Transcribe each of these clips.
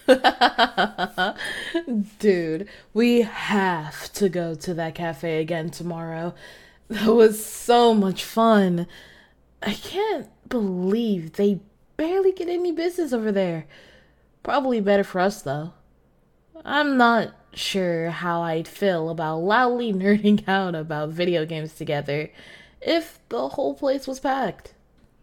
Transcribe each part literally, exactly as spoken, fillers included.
Dude, we have to go to that cafe again tomorrow. That was so much fun. I can't believe they barely get any business over there. Probably better for us, though. I'm not sure how I'd feel about loudly nerding out about video games together if the whole place was packed.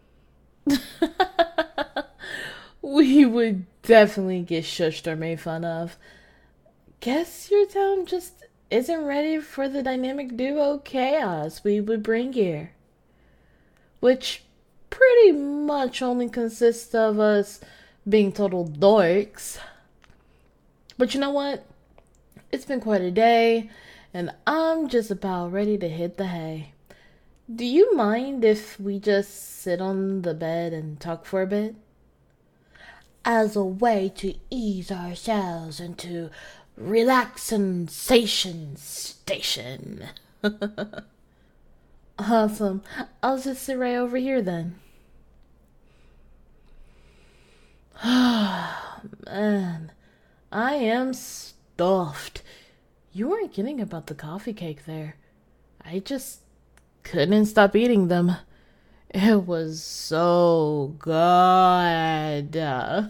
We would definitely get shushed or made fun of. Guess your town just isn't ready for the dynamic duo chaos we would bring here. Which pretty much only consists of us being total dorks. But you know what? It's been quite a day, and I'm just about ready to hit the hay. Do you mind if we just sit on the bed and talk for a bit? As a way to ease ourselves into relaxation station. Awesome. I'll just sit right over here then. Man, I am stuffed. You weren't kidding about the coffee cake there. I just couldn't stop eating them. It was so good. Uh,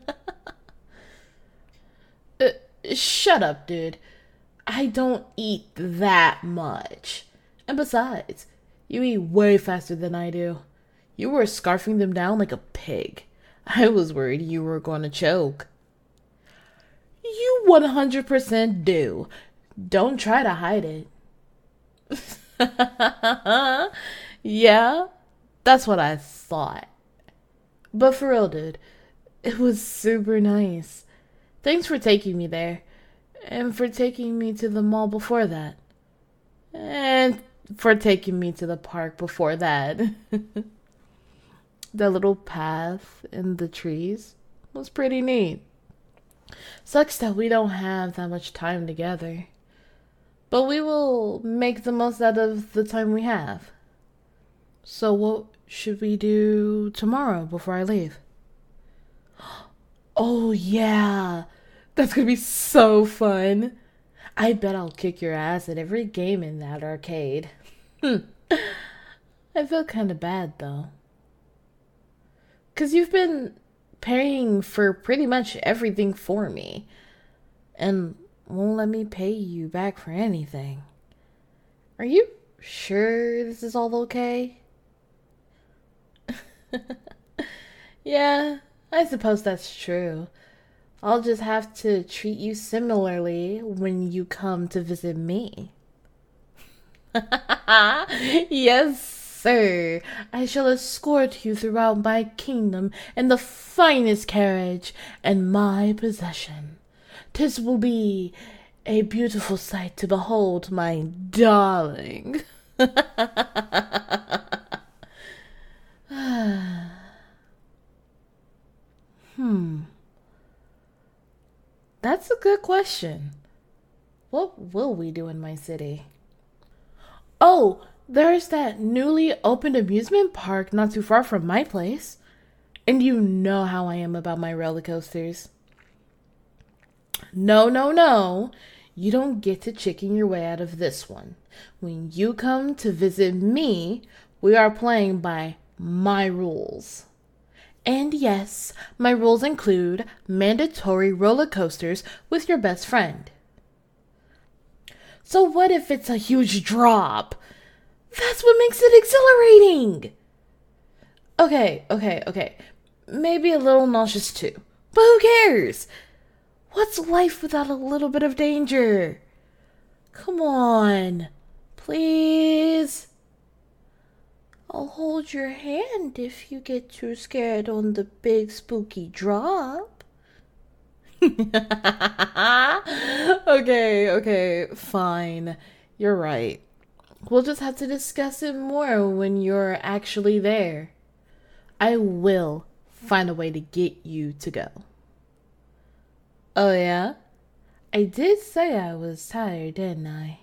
shut up, dude. I don't eat that much. And besides, you eat way faster than I do. You were scarfing them down like a pig. I was worried you were going to choke. You one hundred percent do. Don't try to hide it. Yeah, that's what I thought. But for real, dude, it was super nice. Thanks for taking me there. And for taking me to the mall before that. And for taking me to the park before that. The little path in the trees was pretty neat. Sucks that we don't have that much time together. But we will make the most out of the time we have. So what should we do tomorrow before I leave? Oh yeah, that's gonna be so fun. I bet I'll kick your ass at every game in that arcade. Hmm. I feel kind of bad though. Because you've been paying for pretty much everything for me. And won't let me pay you back for anything. Are you sure this is all okay? Yeah, I suppose that's true. I'll just have to treat you similarly when you come to visit me. Yes, sir. I shall escort you throughout my kingdom in the finest carriage and my possession. 'Tis will be a beautiful sight to behold, my darling. Hmm. That's a good question. What will we do in my city? Oh, there's that newly opened amusement park not too far from my place. And you know how I am about my roller coasters. No, no, no. You don't get to chicken your way out of this one. When you come to visit me, we are playing by my rules. And yes, my rules include mandatory roller coasters with your best friend. So what if it's a huge drop? That's what makes it exhilarating. Okay, okay, okay. Maybe a little nauseous too. But who cares? What's life without a little bit of danger? Come on. Please. I'll hold your hand if you get too scared on the big spooky drop. Okay, okay, fine. You're right. We'll just have to discuss it more when you're actually there. I will find a way to get you to go. Oh, yeah? I did say I was tired, didn't I?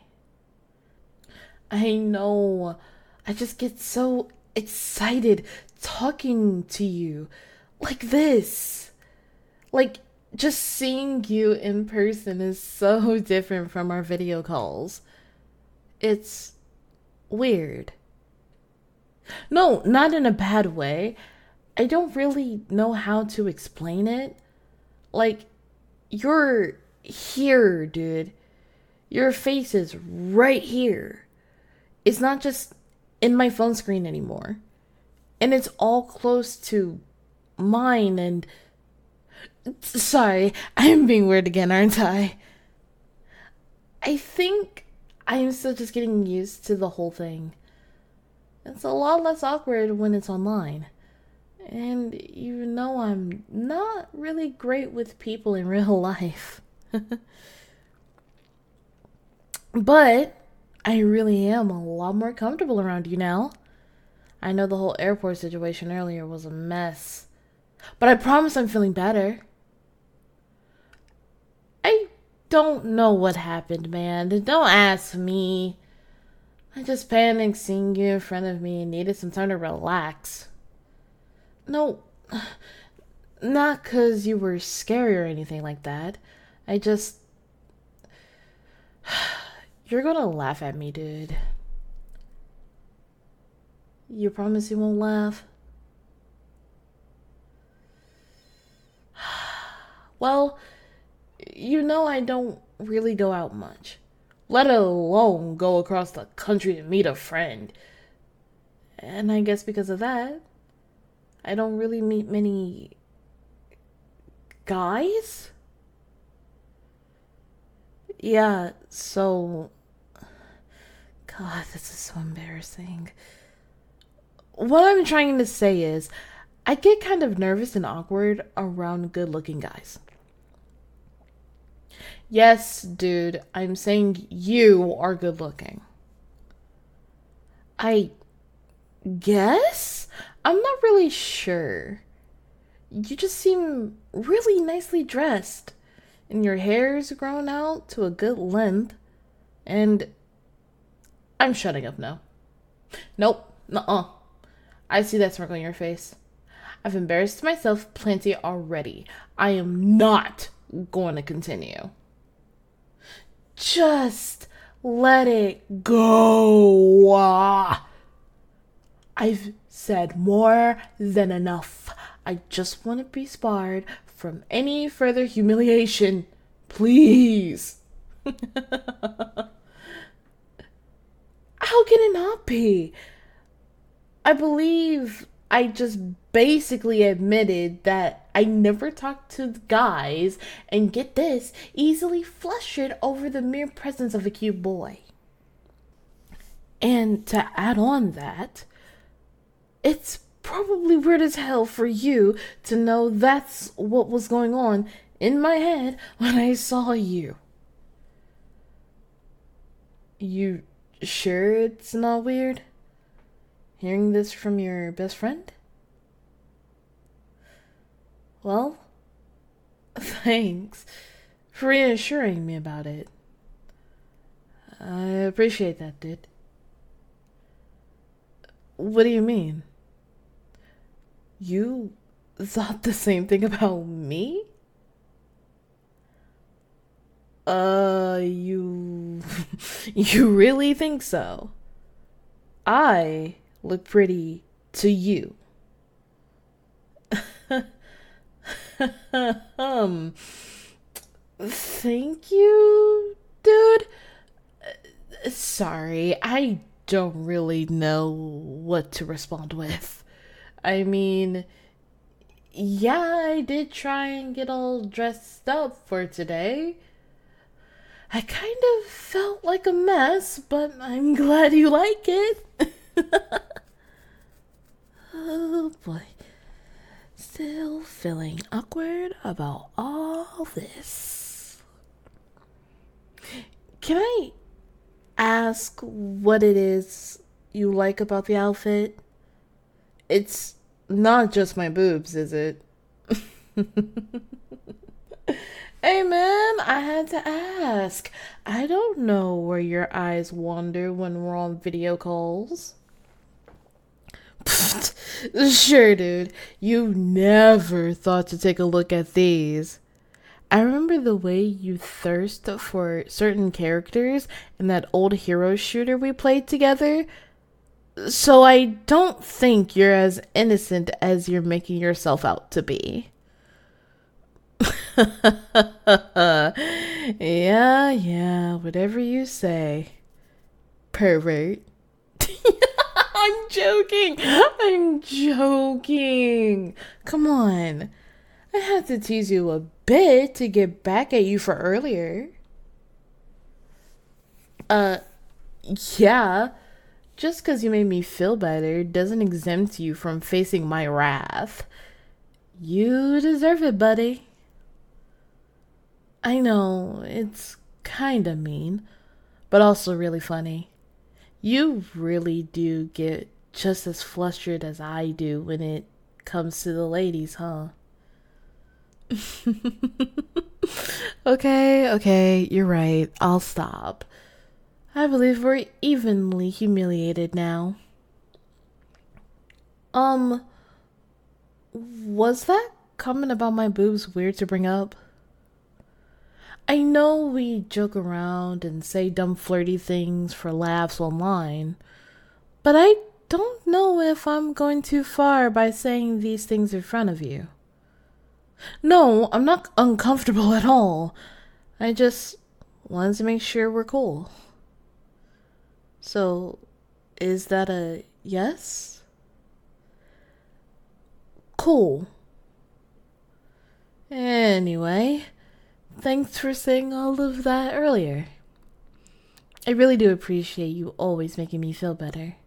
I know. I just get so excited talking to you like this. Like, Just seeing you in person is so different from our video calls. It's weird. No, not in a bad way. I don't really know how to explain it. Like, you're here, dude. Your face is right here. It's not just in my phone screen anymore. And it's all close to mine and... Sorry, I'm being weird again, aren't I? I think I'm still just getting used to the whole thing. It's a lot less awkward when it's online. And you know I'm not really great with people in real life. But I really am a lot more comfortable around you now. I know the whole airport situation earlier was a mess. But I promise I'm feeling better. I don't know what happened, man. Don't ask me. I just panicked seeing you in front of me and needed some time to relax. No, not 'cause you were scary or anything like that. I just... You're gonna laugh at me, dude. You promise you won't laugh? Well, you know I don't really go out much, let alone go across the country to meet a friend. And I guess because of that, I don't really meet many guys? Yeah, so... God, this is so embarrassing. What I'm trying to say is, I get kind of nervous and awkward around good-looking guys. Yes, dude, I'm saying you are good-looking. I guess? I'm not really sure. You just seem really nicely dressed. And your hair's grown out to a good length. And I'm shutting up now. Nope. Nuh-uh. I see that smirk on your face. I've embarrassed myself plenty already. I am not going to continue. Just let it go. I've said more than enough. I just want to be spared from any further humiliation. Please. How can it not be? I believe I just basically admitted that I never talked to guys and, get this, easily flustered over the mere presence of a cute boy. And to add on that, it's probably weird as hell for you to know that's what was going on in my head when I saw you. You sure it's not weird? Hearing this from your best friend? Well, thanks for reassuring me about it. I appreciate that, dude. What do you mean? You thought the same thing about me? Uh, you... you really think so? I look pretty to you. um, thank you, dude? Uh, sorry, I don't really know what to respond with. I mean, yeah, I did try and get all dressed up for today. I kind of felt like a mess, but I'm glad you like it. Oh boy. Still feeling awkward about all this. Can I ask what it is you like about the outfit? It's not just my boobs, is it? Hey man, I had to ask. I don't know where your eyes wander when we're on video calls. Sure, dude. You never thought to take a look at these. I remember the way you thirst for certain characters in that old hero shooter we played together. So I don't think you're as innocent as you're making yourself out to be. Yeah, yeah, whatever you say. Pervert. I'm joking. I'm joking. Come on. I had to tease you a bit to get back at you for earlier. Uh, yeah. Just because you made me feel better doesn't exempt you from facing my wrath. You deserve it, buddy. I know, it's kinda mean, but also really funny. You really do get just as flustered as I do when it comes to the ladies, huh? Okay, okay, you're right. I'll stop. I believe we're evenly humiliated now. Um, was that comment about my boobs weird to bring up? I know we joke around and say dumb flirty things for laughs online, but I don't know if I'm going too far by saying these things in front of you. No, I'm not uncomfortable at all. I just wanted to make sure we're cool. So, is that a yes? Cool. Anyway, thanks for saying all of that earlier. I really do appreciate you always making me feel better.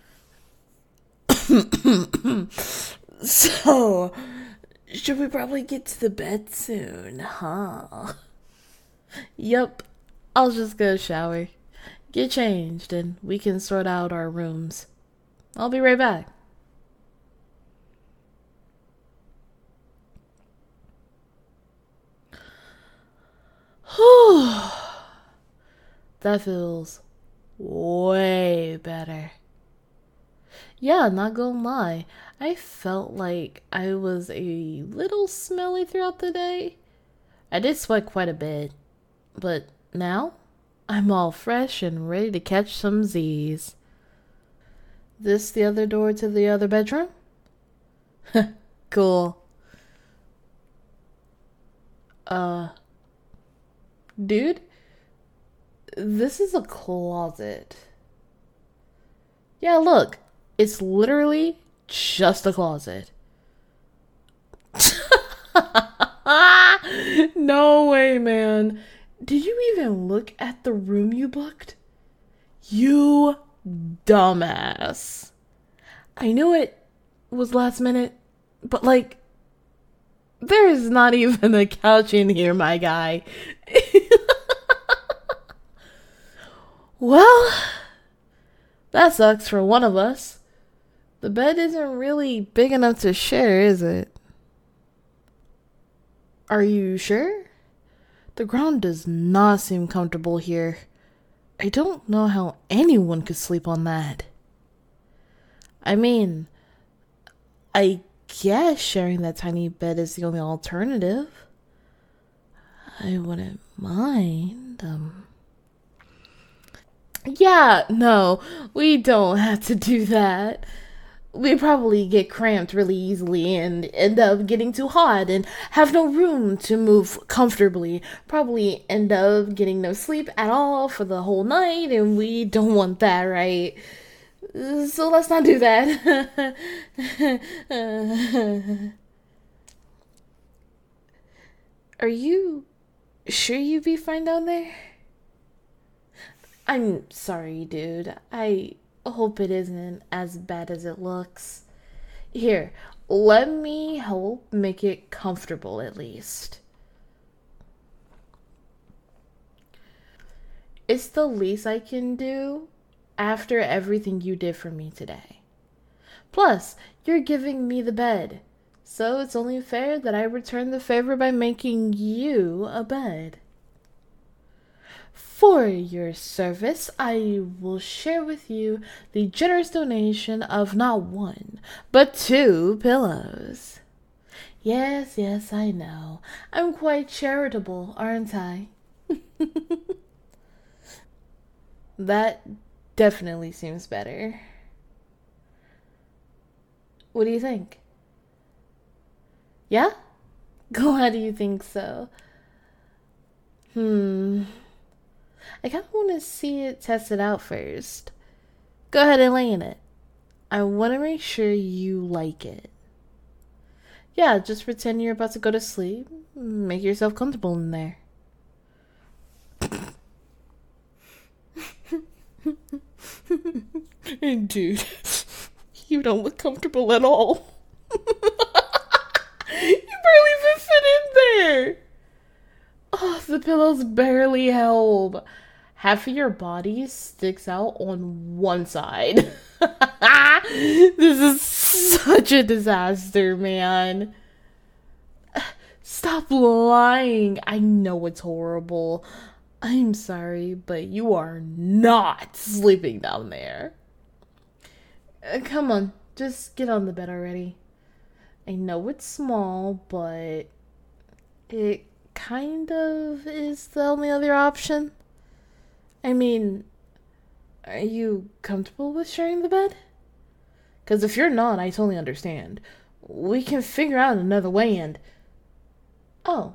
So, should we probably get to the bed soon, huh? Yup, I'll just go shower, get changed, and we can sort out our rooms. I'll be right back. Whew. That feels way better. Yeah, not gonna lie. I felt like I was a little smelly throughout the day. I did sweat quite a bit. But now, I'm all fresh and ready to catch some Z's. This the other door to the other bedroom? Cool. Uh, dude, this is a closet. Yeah, look, it's literally just a closet. No way, man. Did you even look at the room you booked? You dumbass. I knew it was last minute, but like, there is not even a couch in here, my guy. Well, that sucks for one of us. The bed isn't really big enough to share, is it? Are you sure? The ground does not seem comfortable here. I don't know how anyone could sleep on that. I mean, I guess sharing that tiny bed is the only alternative. I wouldn't mind. Um. Yeah, no, we don't have to do that. We probably get cramped really easily and end up getting too hot and have no room to move comfortably. Probably end up getting no sleep at all for the whole night, and we don't want that, right? So let's not do that. Are you sure you'd be fine down there? I'm sorry, dude. I hope it isn't as bad as it looks. Here, let me help make it comfortable at least. It's the least I can do after everything you did for me today. Plus, you're giving me the bed, so it's only fair that I return the favor by making you a bed. For your service, I will share with you the generous donation of not one, but two pillows. Yes, yes, I know. I'm quite charitable, aren't I? That definitely seems better. What do you think? Yeah? Glad you think so. Hmm. I kind of want to see it tested out first. Go ahead and lay in it. I want to make sure you like it. Yeah, just pretend you're about to go to sleep. Make yourself comfortable in there. Dude, you don't look comfortable at all. You barely even fit in there. Oh, the pillows barely help. Half of your body sticks out on one side. This is such a disaster, man. Stop lying. I know it's horrible. I'm sorry, but you are not sleeping down there. Uh, come on, just get on the bed already. I know it's small, but it kind of is the only other option. I mean, are you comfortable with sharing the bed? Because if you're not, I totally understand. We can figure out another way and. Oh,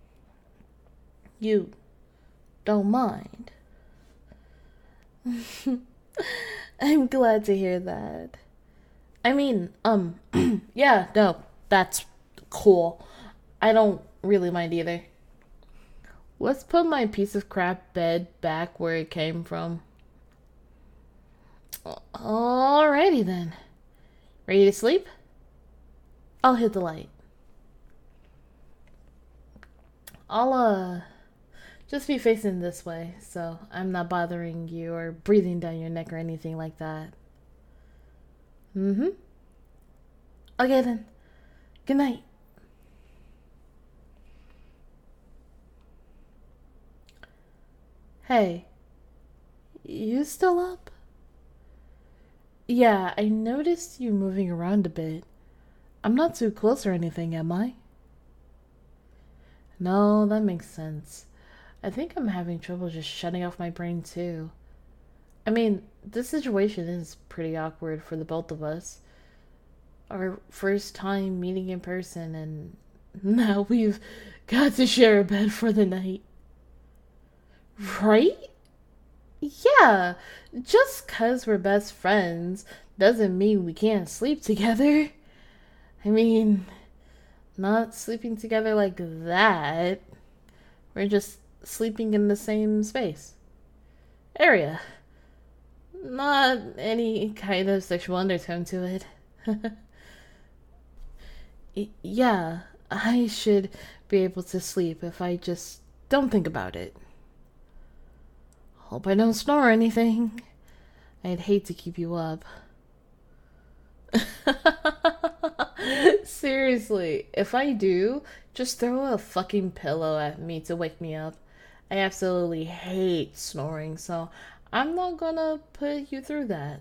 you don't mind. I'm glad to hear that. I mean, um, yeah, no, that's cool. I don't really mind either. Let's put my piece of crap bed back where it came from. Alrighty then. Ready to sleep? I'll hit the light. I'll, uh, just be facing this way, so I'm not bothering you or breathing down your neck or anything like that. Mm hmm. Okay then. Good night. Hey, you still up? Yeah, I noticed you moving around a bit. I'm not too close or anything, am I? No, that makes sense. I think I'm having trouble just shutting off my brain too. I mean, this situation is pretty awkward for the both of us. Our first time meeting in person, and now we've got to share a bed for the night. Right? Yeah, just 'cause we're best friends doesn't mean we can't sleep together. I mean, not sleeping together like that. We're just sleeping in the same space. Area. Not any kind of sexual undertone to it. Yeah, I should be able to sleep if I just don't think about it. Hope I don't snore or anything. I'd hate to keep you up. Seriously, if I do, just throw a fucking pillow at me to wake me up. I absolutely hate snoring, so I'm not gonna put you through that.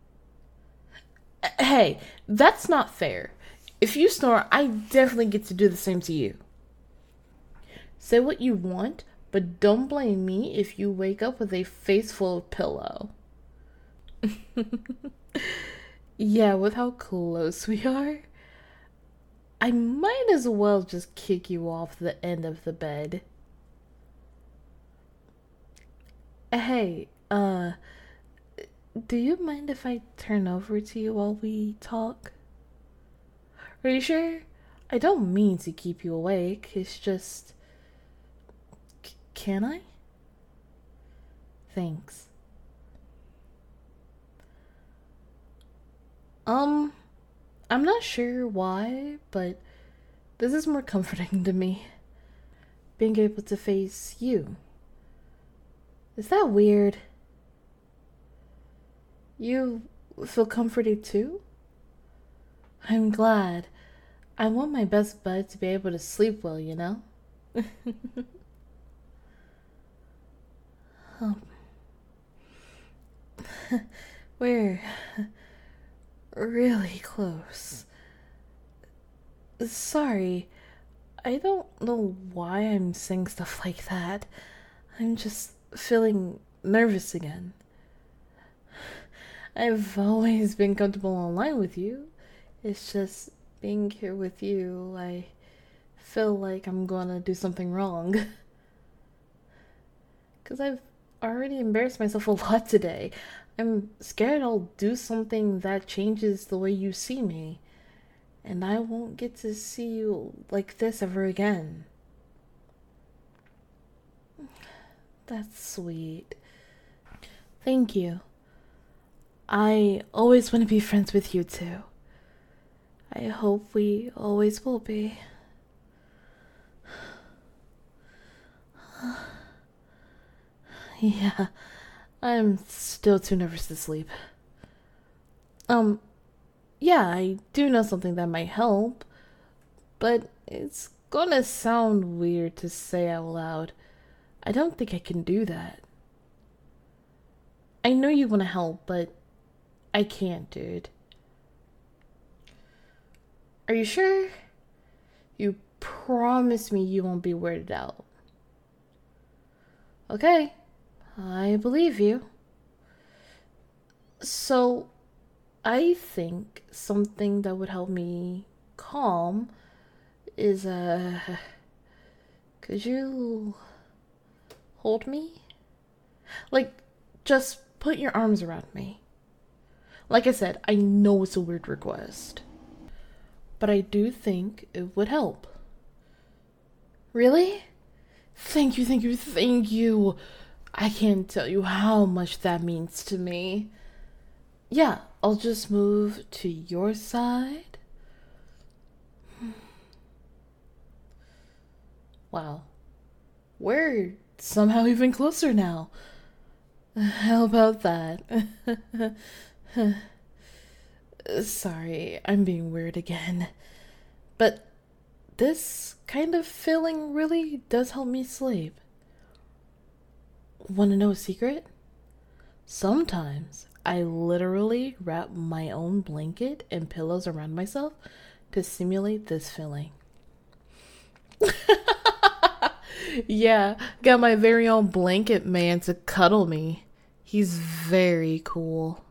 Hey, that's not fair. If you snore, I definitely get to do the same to you. Say what you want, but don't blame me if you wake up with a face full of pillow. Yeah, with how close we are, I might as well just kick you off the end of the bed. Hey, uh, do you mind if I turn over to you while we talk? Are you sure? I don't mean to keep you awake. It's just. C- can I? Thanks. Um, I'm not sure why, but this is more comforting to me. Being able to face you. Is that weird? You feel comforted too? I'm glad. I want my best bud to be able to sleep well, you know? Oh, we're really close. Sorry. I don't know why I'm saying stuff like that. I'm just feeling nervous again. I've always been comfortable online with you. It's just being here with you, I feel like I'm gonna do something wrong. Because I've already embarrassed myself a lot today. I'm scared I'll do something that changes the way you see me. And I won't get to see you like this ever again. That's sweet. Thank you. I always want to be friends with you too. I hope we always will be. Yeah, I'm still too nervous to sleep. Um, yeah, I do know something that might help, but it's gonna sound weird to say out loud. I don't think I can do that. I know you want to help, but I can't, dude. Are you sure? You promise me you won't be weirded out. Okay, I believe you. So, I think something that would help me calm is, uh, could you hold me? Like, just put your arms around me. Like I said, I know it's a weird request, but I do think it would help. Really? Thank you, thank you, thank you. I can't tell you how much that means to me. Yeah, I'll just move to your side. Wow. We're somehow even closer now. How about that? Sorry, I'm being weird again. But this kind of feeling really does help me sleep. Want to know a secret? Sometimes I literally wrap my own blanket and pillows around myself to simulate this feeling. Yeah, got my very own blanket man to cuddle me. He's very cool.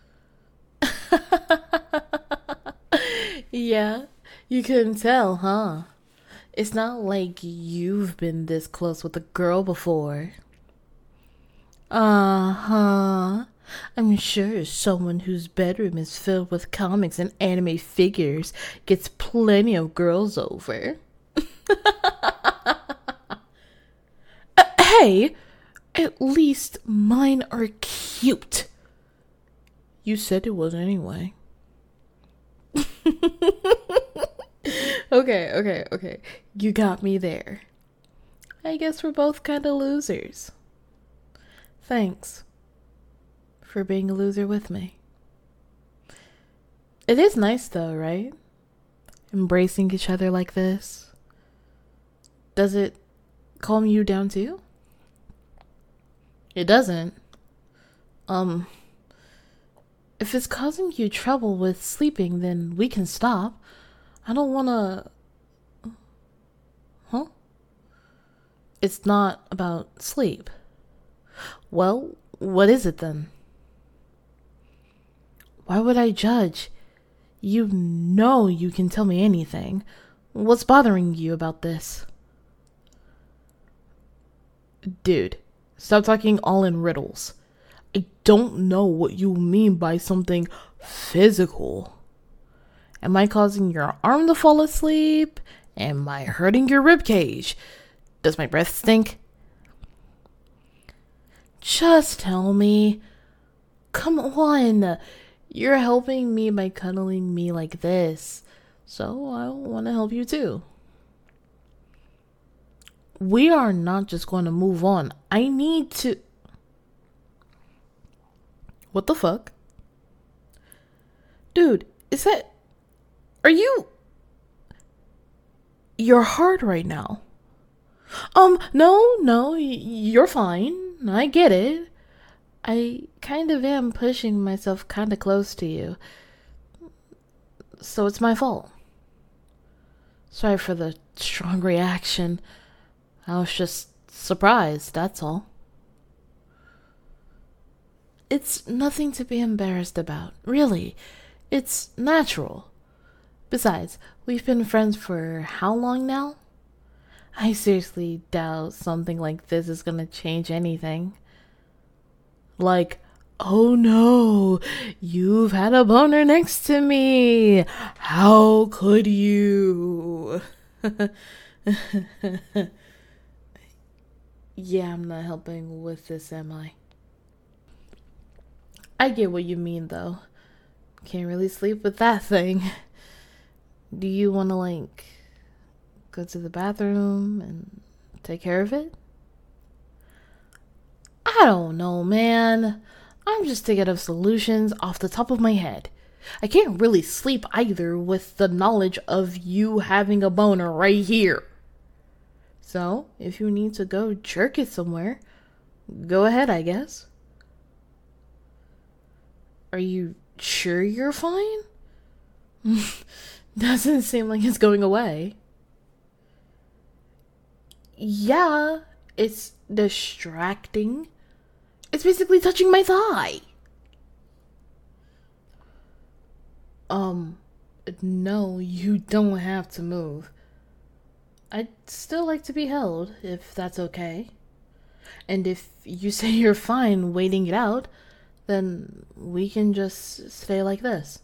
Yeah, you couldn't tell, huh? It's not like you've been this close with a girl before. Uh-huh. I'm sure someone whose bedroom is filled with comics and anime figures gets plenty of girls over. uh, hey, at least mine are cute. You said it was anyway. Okay, okay, okay. You got me there. I guess we're both kind of losers. Thanks for being a loser with me. It is nice though, right? Embracing each other like this. Does it calm you down too? It doesn't. Um, if it's causing you trouble with sleeping, then we can stop. I don't wanna... Huh? It's not about sleep. Well, what is it then? Why would I judge? You know you can tell me anything. What's bothering you about this? Dude, stop talking all in riddles. I don't know what you mean by something physical. Am I causing your arm to fall asleep? Am I hurting your rib cage? Does my breath stink? Just tell me. Come on. You're helping me by cuddling me like this. So I want to help you too. We are not just going to move on. I need to... What the fuck? Dude, is that... Are you... You're hard right now. Um, no, no, y- you're fine. I get it. I kind of am pushing myself kind of close to you. So it's my fault. Sorry for the strong reaction. I was just surprised, that's all. It's nothing to be embarrassed about, really. It's natural. Besides, we've been friends for how long now? I seriously doubt something like this is gonna change anything. Like, oh no, you've had a boner next to me. How could you? Yeah, I'm not helping with this, am I? I get what you mean, though. Can't really sleep with that thing. Do you want to, like, go to the bathroom and take care of it? I don't know, man. I'm just thinking of solutions off the top of my head. I can't really sleep either with the knowledge of you having a boner right here. So, if you need to go jerk it somewhere, go ahead, I guess. Are you sure you're fine? Doesn't seem like it's going away. Yeah, it's distracting. It's basically touching my thigh. Um, no, you don't have to move. I'd still like to be held, if that's okay. And if you say you're fine waiting it out, then we can just stay like this.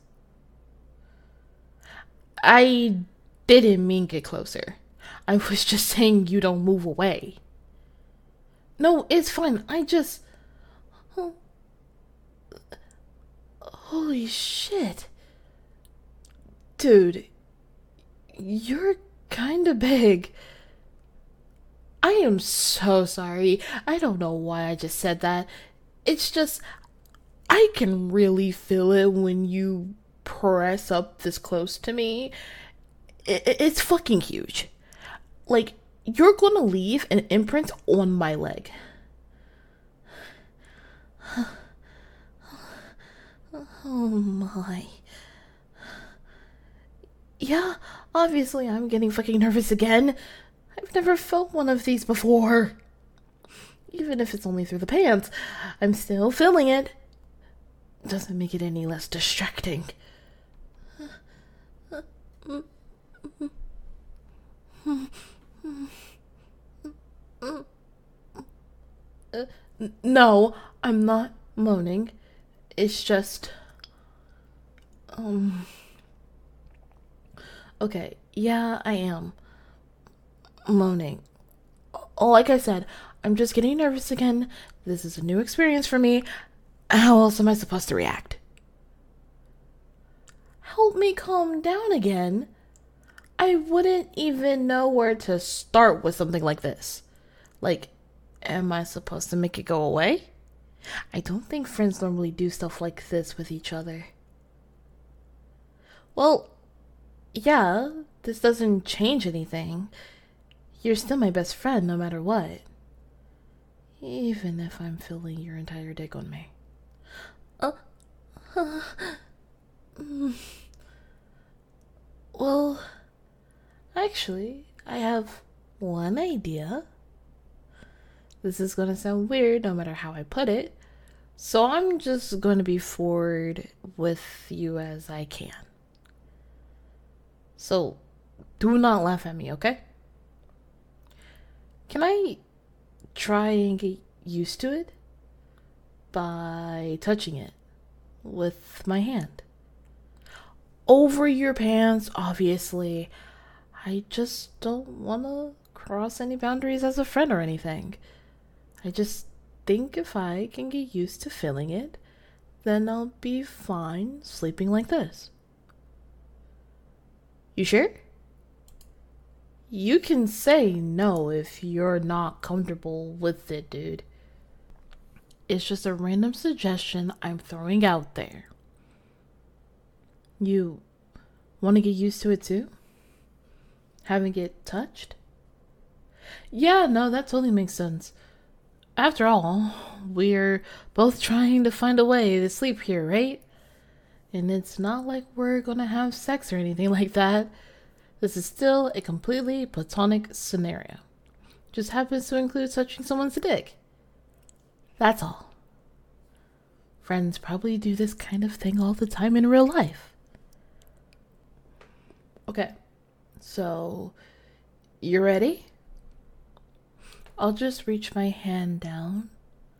I didn't mean get closer. I was just saying you don't move away. No, it's fine. I just... Oh. Holy shit. Dude, you're kinda big. I am so sorry. I don't know why I just said that. It's just... I can really feel it when you press up this close to me. It's fucking huge. Like, you're gonna leave an imprint on my leg. Oh my. Yeah, obviously I'm getting fucking nervous again. I've never felt one of these before. Even if it's only through the pants, I'm still feeling it. Doesn't make it any less distracting. Uh, no, I'm not moaning. It's just... Um... Okay, yeah, I am moaning. Like I said, I'm just getting nervous again. This is a new experience for me. How else am I supposed to react? Help me calm down again. I wouldn't even know where to start with something like this. Like, am I supposed to make it go away? I don't think friends normally do stuff like this with each other. Well, yeah, this doesn't change anything. You're still my best friend no matter what. Even if I'm feeling your entire dick on me. Uh, uh, mm. Well, actually, I have one idea. This is gonna sound weird no matter how I put it, so I'm just gonna be forward with you as I can. So, do not laugh at me, okay? Can I try and get used to it by touching it with my hand? Over your pants, obviously. I just don't want to cross any boundaries as a friend or anything. I just think if I can get used to feeling it, then I'll be fine sleeping like this. You sure? You can say no if you're not comfortable with it, dude. It's just a random suggestion I'm throwing out there. You want to get used to it too? Having it touched? Yeah, no, that totally makes sense. After all, we're both trying to find a way to sleep here, right? And it's not like we're gonna have sex or anything like that. This is still a completely platonic scenario. Just happens to include touching someone's dick. That's all. Friends probably do this kind of thing all the time in real life. Okay, so you ready? I'll just reach my hand down.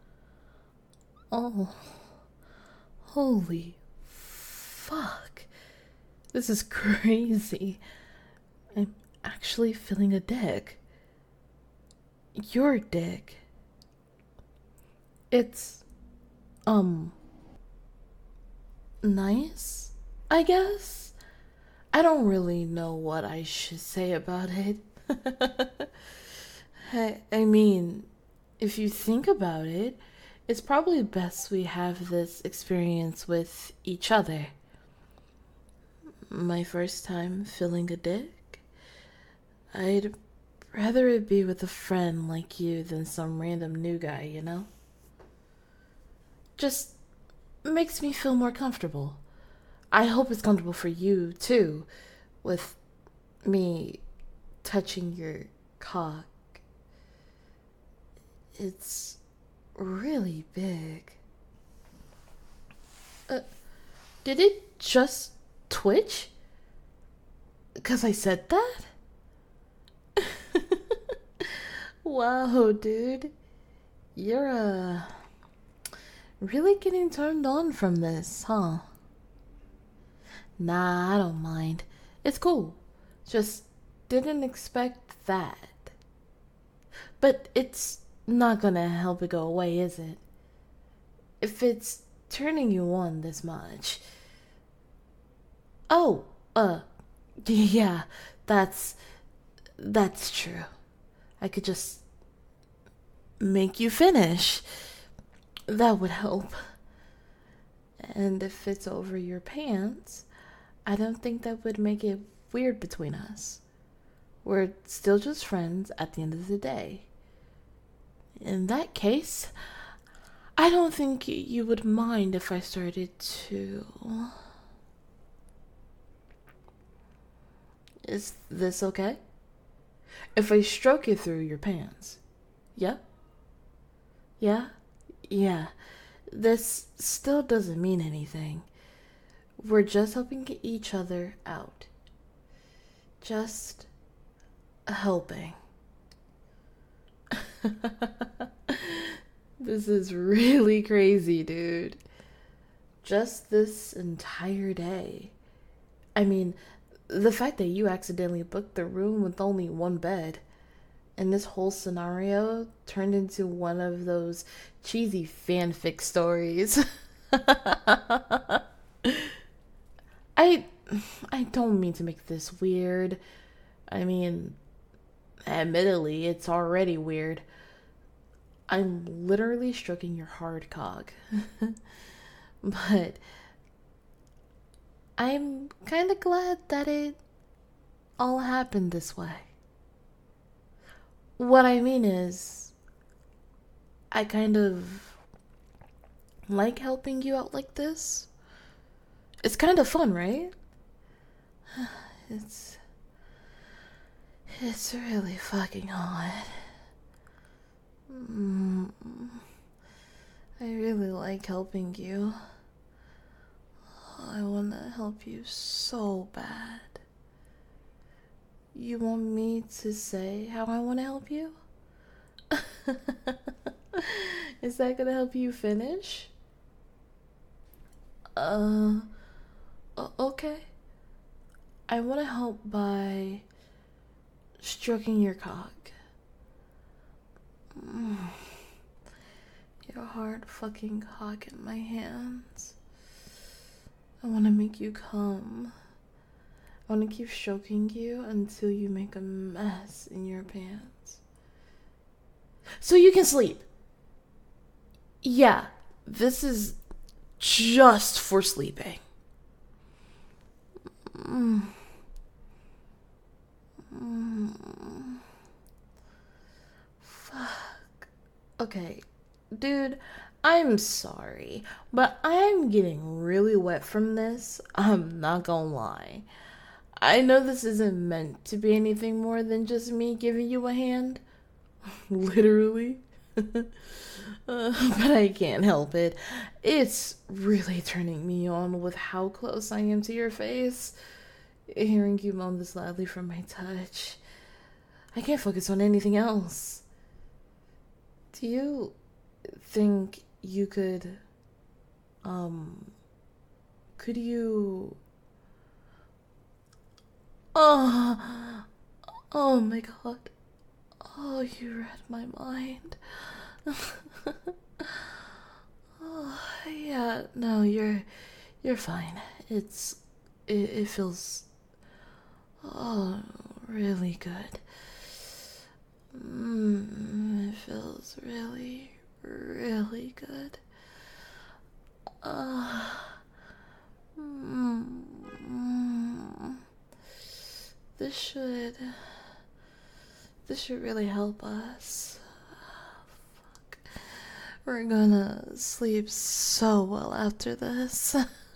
Oh, holy fuck. This is crazy. I'm actually feeling a dick. Your dick. It's, um, nice, I guess? I don't really know what I should say about it. I, I mean, if you think about it, it's probably best we have this experience with each other. My first time feeling a dick? I'd rather it be with a friend like you than some random new guy, you know? Just makes me feel more comfortable. I hope it's comfortable for you, too, with me touching your cock. It's really big. Uh, did it just twitch? 'Cause I said that? Wow, dude. You're, uh, really getting turned on from this, huh? Nah, I don't mind. It's cool. Just didn't expect that. But it's not gonna help it go away, is it? If it's turning you on this much. Oh, uh, yeah, that's, that's true. I could just make you finish. That would help. And if it's over your pants, I don't think that would make it weird between us. We're still just friends at the end of the day. In that case, I don't think you would mind if I started to... Is this okay? If I stroke you through your pants? Yeah? Yeah? Yeah. This still doesn't mean anything. We're just helping each other out. Just helping. This is really crazy, dude. Just this entire day. I mean, the fact that you accidentally booked the room with only one bed, and this whole scenario turned into one of those cheesy fanfic stories. I I don't mean to make this weird. I mean, admittedly, it's already weird. I'm literally stroking your hard cock. But I'm kind of glad that it all happened this way. What I mean is, I kind of like helping you out like this. It's kind of fun, right? It's it's really fucking hot. Mm, I really like helping you. I want to help you so bad. You want me to say how I want to help you? Is that gonna help you finish? Uh, o- okay. I want to help by stroking your cock. Mm. Your hard fucking cock in my hands. I want to make you come. I want to keep stroking you until you make a mess in your pants. So you can sleep. Yeah, this is just for sleeping. Mm. Mm. Fuck. Okay, dude, I'm sorry, but I'm getting really wet from this. I'm not gonna lie. I know this isn't meant to be anything more than just me giving you a hand. Literally. uh, but I can't help it. It's really turning me on with how close I am to your face. Hearing you moan this loudly from my touch. I can't focus on anything else. Do you think you could, um, could you. Oh, oh my god. Oh, you read my mind. Oh, yeah, no, you're, you're fine. It's, it, it feels, oh, really good. Mm, it feels really, really good. Uh, mm, mm, this should, this should really help us. Fuck. We're gonna sleep so well after this.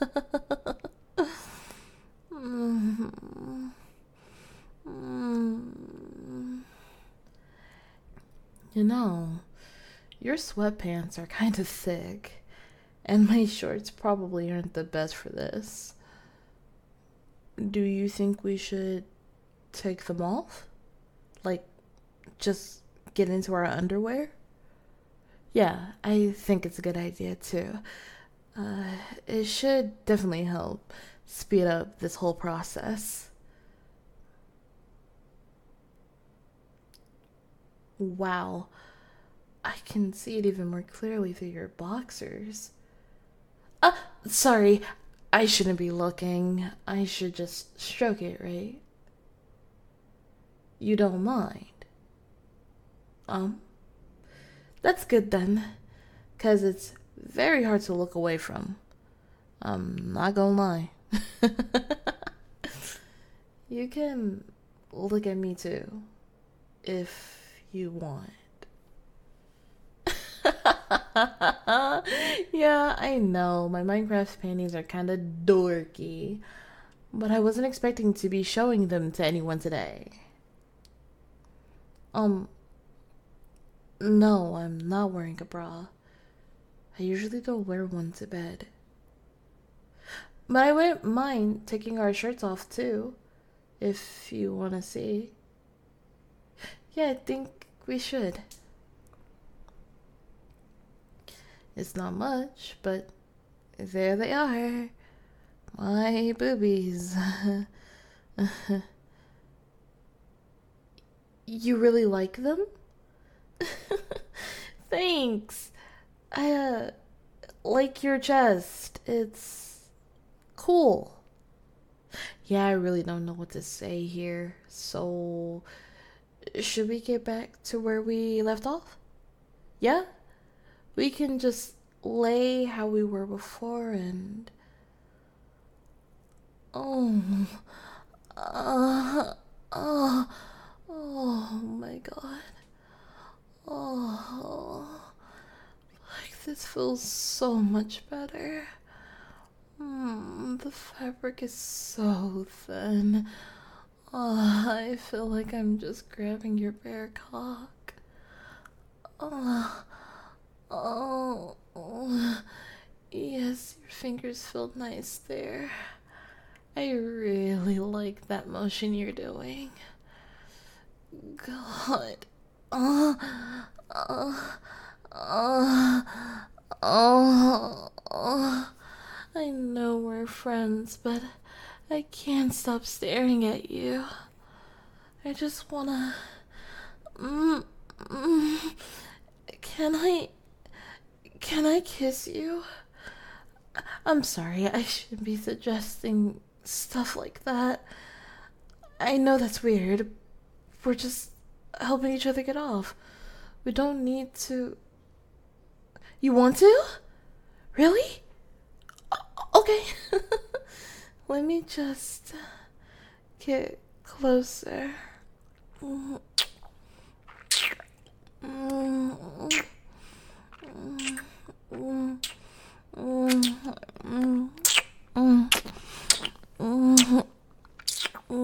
mm, mm. You know, your sweatpants are kind of thick, and my shorts probably aren't the best for this. Do you think we should take them off? Like, just get into our underwear? Yeah, I think it's a good idea too. Uh, it should definitely help speed up this whole process. Wow, I can see it even more clearly through your boxers. Uh, sorry, I shouldn't be looking. I should just stroke it, right? You don't mind? Um, that's good then, because it's very hard to look away from. I'm not gonna lie. You can look at me too, if you want. Yeah, I know. My Minecraft paintings are kind of dorky, but I wasn't expecting to be showing them to anyone today. Um, no, I'm not wearing a bra. I usually don't wear one to bed. But I wouldn't mind taking our shirts off too, if you want to see. Yeah, I think we should. It's not much, but there they are. My boobies. You really like them? Thanks. I, uh, like your chest. It's cool. Yeah, I really don't know what to say here. So, should we get back to where we left off? Yeah? We can just lay how we were before and. Oh. Uh, oh. Oh my god. Oh. Like, this feels so much better. Mm, the fabric is so thin. Oh, I feel like I'm just grabbing your bare cock. Oh. Oh, oh, yes, your fingers feel nice there. I really like that motion you're doing. God. Oh, oh, oh, oh, oh. I know we're friends, but I can't stop staring at you. I just wanna. Mm, mm, can I. Can I kiss you? I'm sorry, I shouldn't be suggesting stuff like that. I know that's weird. We're just helping each other get off. We don't need to. You want to? Really? Okay. Let me just get closer. Mm. Mm. Mm. Mm. Mm. Mm. Mm.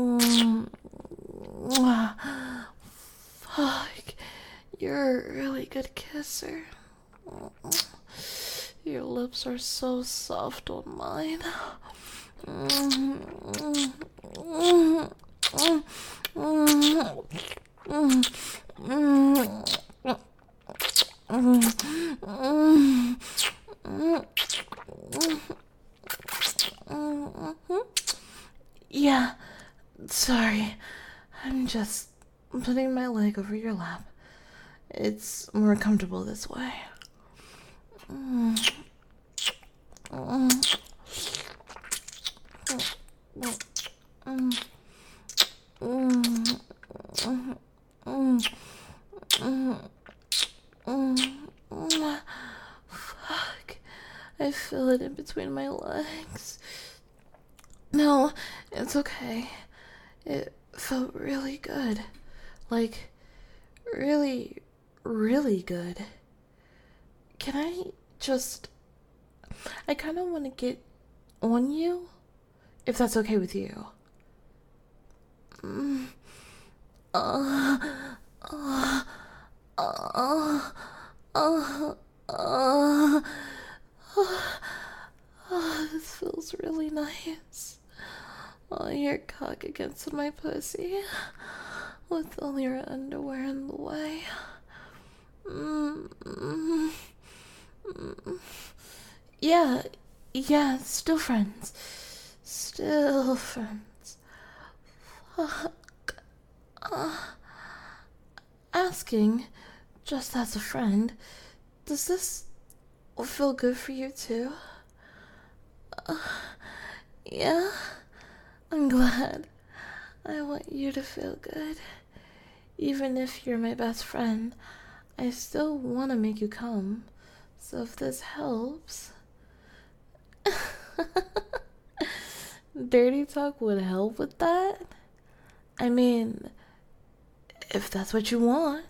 You're a really good kisser. Your lips are so soft on mine. Yeah, sorry. I'm just putting my leg over your lap. It's more comfortable this way. Fuck. I feel it in between my legs. No, it's okay. It felt really good. Like, really, really good. Can I just... I kind of want to get on you, if that's okay with you. Mm. Uh, uh, uh, uh, uh, uh, this feels really nice. Oh, your cock against my pussy, with all your underwear in the way. Mm, mm, mm. Yeah, yeah, still friends. Still friends. Fuck. Uh, asking, just as a friend, does this feel good for you too? Uh, yeah? I'm glad. I want you to feel good. Even if you're my best friend, I still want to make you come. So if this helps... Dirty talk would help with that? I mean, if that's what you want.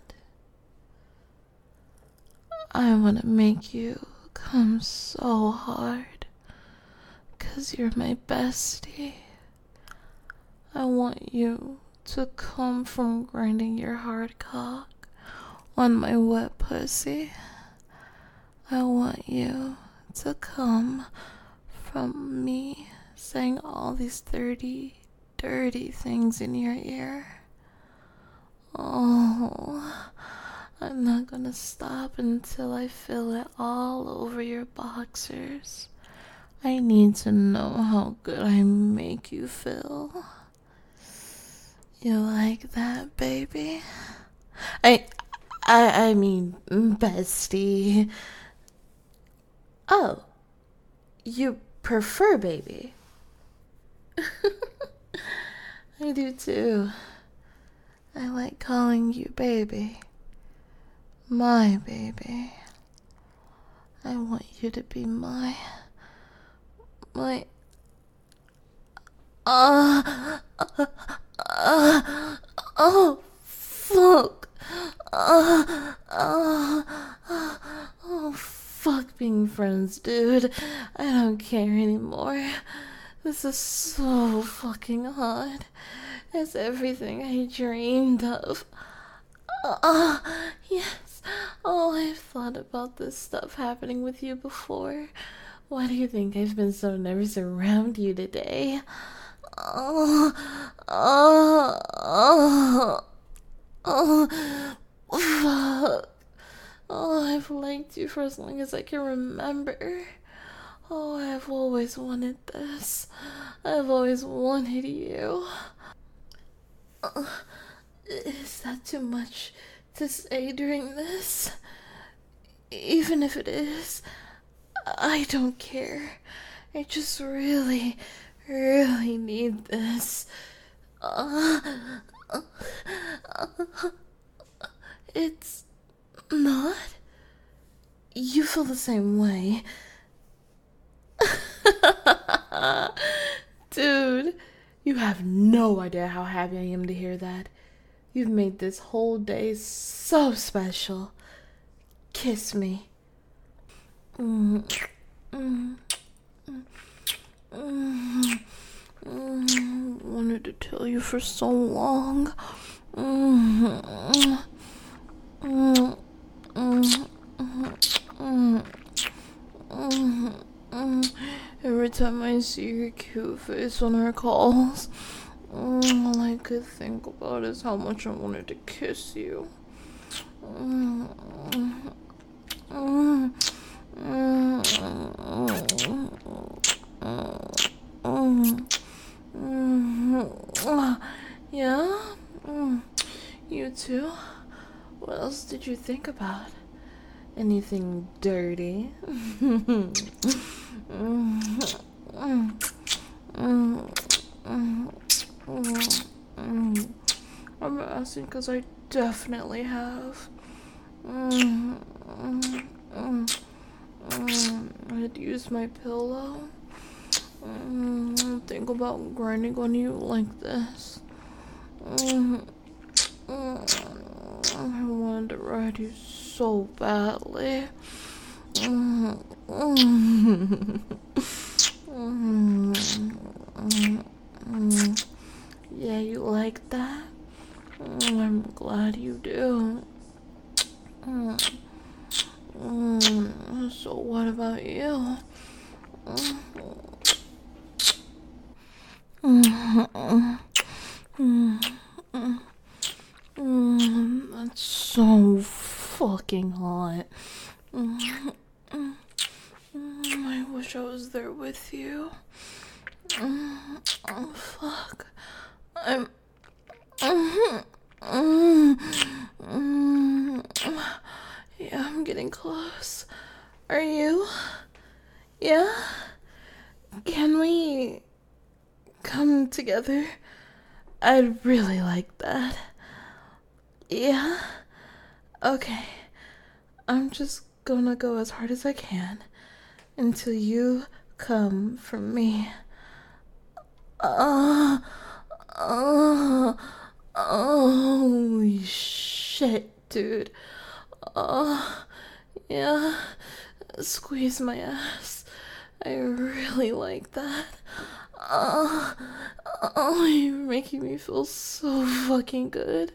I want to make you come so hard, 'cause you're my bestie. I want you to come from grinding your hard cock on my wet pussy. I want you to come from me saying all these dirty, dirty things in your ear. Oh, I'm not gonna stop until I feel it all over your boxers. I need to know how good I make you feel. You like that, baby? I, I, I mean, bestie. Oh, you prefer baby? I do too. I like calling you baby. My baby. I want you to be my... My... Uh... uh, uh oh, fuck. Uh, uh, uh, oh, fuck being friends, dude. I don't care anymore. This is so fucking hot. It's everything I dreamed of. Ah, uh, yes. Oh, I've thought about this stuff happening with you before. Why do you think I've been so nervous around you today? Oh, oh, oh, oh, fuck. Oh, I've liked you for as long as I can remember. Oh, I've always wanted this. I've always wanted you. Uh, is that too much to say during this? Even if it is, I don't care. I just really, really need this. Uh, uh, uh, it's not. You feel the same way. Dude, you have no idea how happy I am to hear that. You've made this whole day so special. Kiss me. Mm, mm, mm, mm, mm, wanted to tell you for so long. Mm, mm, mm. time I see your cute face on her calls, mm, all I could think about is how much I wanted to kiss you. Mm, mm, mm, mm, mm, yeah? Mm, you too? What else did you think about? Anything dirty? I'm asking because I definitely have. I'd use my pillow. Think about grinding on you like this. I wanted to ride you so badly. Yeah, you like that? I'm glad you do. So what about you? That's so fucking hot. I wish I was there with you. Oh, fuck. I'm. Yeah, I'm getting close. Are you? Yeah? Can we come together? I'd really like that. Yeah? Okay. I'm just gonna go as hard as I can until you come for me. Uh, uh, holy shit, dude. Uh, yeah. Squeeze my ass. I really like that. Uh, oh, you're making me feel so fucking good.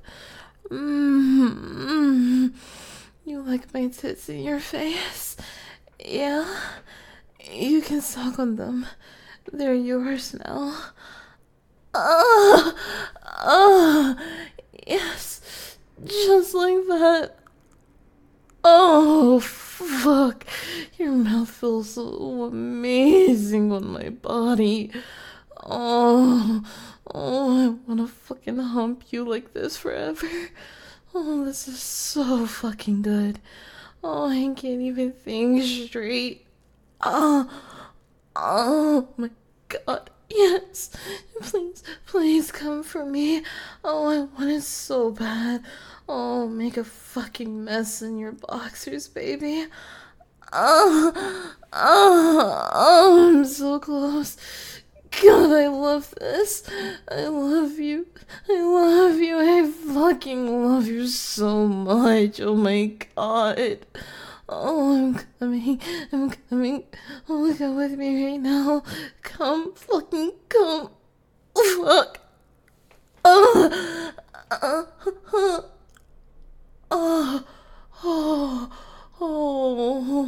Mm-hmm. You like my tits in your face? Yeah? You can suck on them. They're yours now. Ah! Ah! Yes! Just like that. Oh, fuck. Your mouth feels so amazing on my body. Oh, oh, I wanna fucking hump you like this forever. Oh, this is so fucking good. Oh, I can't even think straight. Oh, oh my god. Yes. Please, please come for me. Oh, I want it so bad. Oh, make a fucking mess in your boxers, baby. Oh, oh, oh, I'm so close. God, I love this. I love you. I love you. I fucking love you so much. Oh my god. Oh, I'm coming. I'm coming. Oh, come with me right now. Come, fucking come. Fuck. Oh, oh, oh, oh, oh. Oh,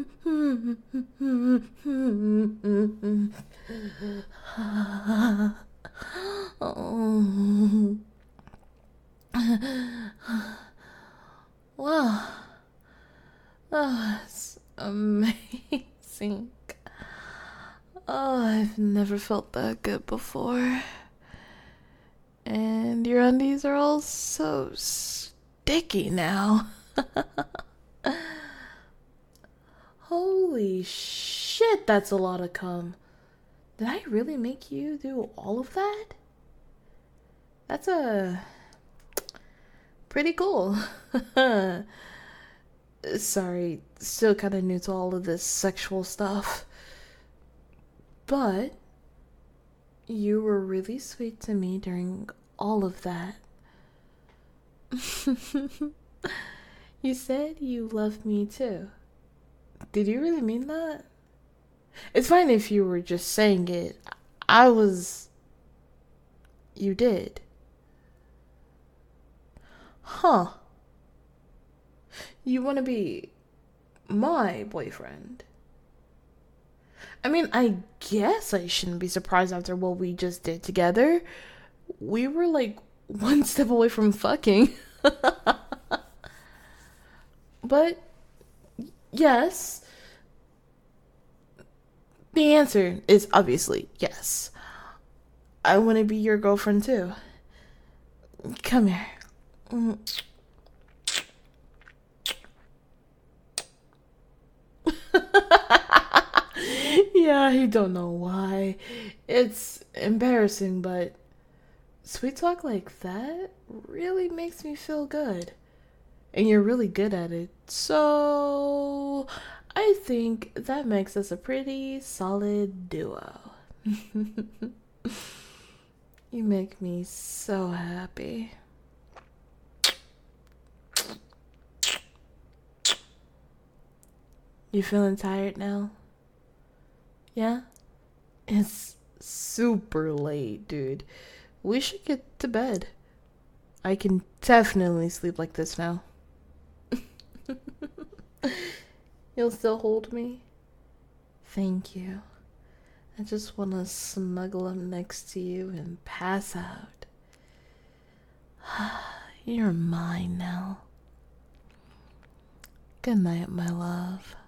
oh. Wow, that's amazing. Oh, I've never felt that good before. And your undies are all so sticky now. Holy shit, that's a lot of cum. Did I really make you do all of that? That's a pretty cool. Sorry, still kind of new to all of this sexual stuff. But you were really sweet to me during all of that. You said you loved me too. Did you really mean that? It's fine if you were just saying it. I was... You did. Huh. You want to be my boyfriend? I mean, I guess I shouldn't be surprised after what we just did together. We were like one step away from fucking. But yes, the answer is obviously yes. I want to be your girlfriend too. Come here. Mm. Yeah, I don't know why. It's embarrassing, but sweet talk like that really makes me feel good. And you're really good at it. So I think that makes us a pretty solid duo. You make me so happy. You feeling tired now? Yeah? It's super late, dude. We should get to bed. I can definitely sleep like this now. You'll still hold me? Thank you. I just want to snuggle up next to you and pass out. You're mine now. Good night, my love.